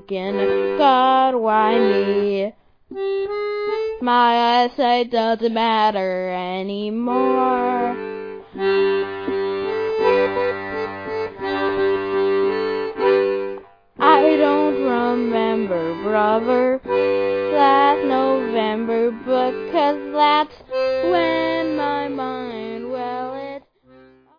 thinking, God, why me? My eyesight doesn't matter anymore. I don't remember, brother,